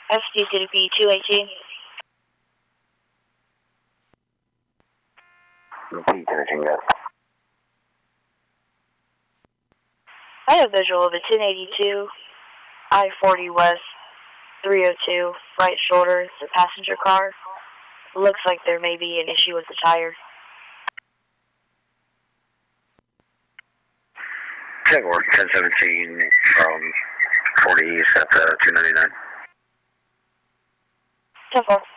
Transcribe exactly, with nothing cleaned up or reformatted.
S T C D P two eighteen. Repeat, anything that. I have visual of a ten eighty-two, I forty West, three oh two, right shoulder. It's a passenger car. Looks like there may be an issue with the tire. Jaguar ten seventeen from forty East at the two ninety-nine. ten four.